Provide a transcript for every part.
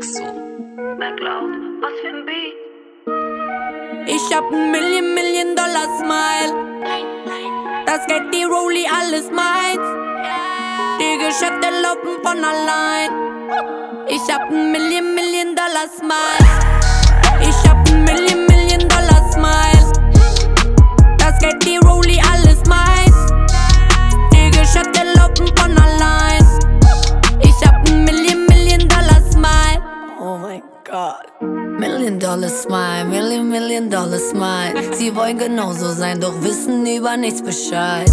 mixst du? MacLeod, was für ein Beat. Ich hab ein Million Smile. Das Geld, die Rolli, alles meins. Die Geschäfte laufen von allein. Ich hab ein Million Smile. Ich hab ein Million Smile. Das Geld, die Rolli, alles meins. Die Geschäfte laufen von allein. Ich hab ein Million Smile. Oh mein Gott. $1 Smile, $1 Smile. Sie wollen genauso sein, doch wissen über nichts Bescheid.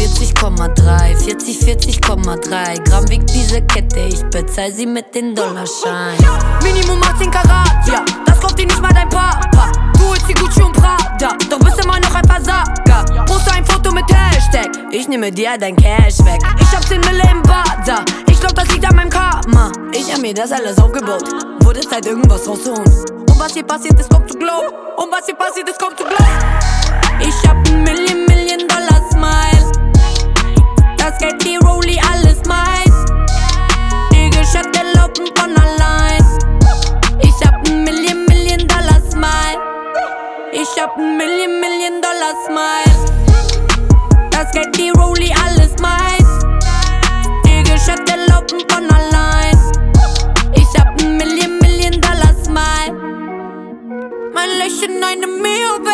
40,3 Gramm wiegt diese Kette, ich bezahl sie mit den Dollarschein. Minimum 18 Karat, ja, das kauft dir nicht mal dein Papa. Du holst die Gucci und Prada, doch bist immer noch ein Versager. Brauchst du ein Foto mit Hashtag, ich nehme dir dein Cash weg. Ich hab 10 Mille im Bazar, ich glaub das liegt an meinem Karma. Ich hab mir das alles aufgebaut, wurde Zeit irgendwas rauszuholen. Und was hier passiert ist, kommt zu glauben. Ich hab ein Million Smile. Das Geld, die Rolli, alles meins. Die Geschäfte laufen von allein. Ich hab ein Million Smile. Ich hab ein Million Smile. Das Geld, die Rolli, alles meins. Die Geschäfte laufen von allein. Ich hab ein Million Smile. Mein Lächeln eine Mio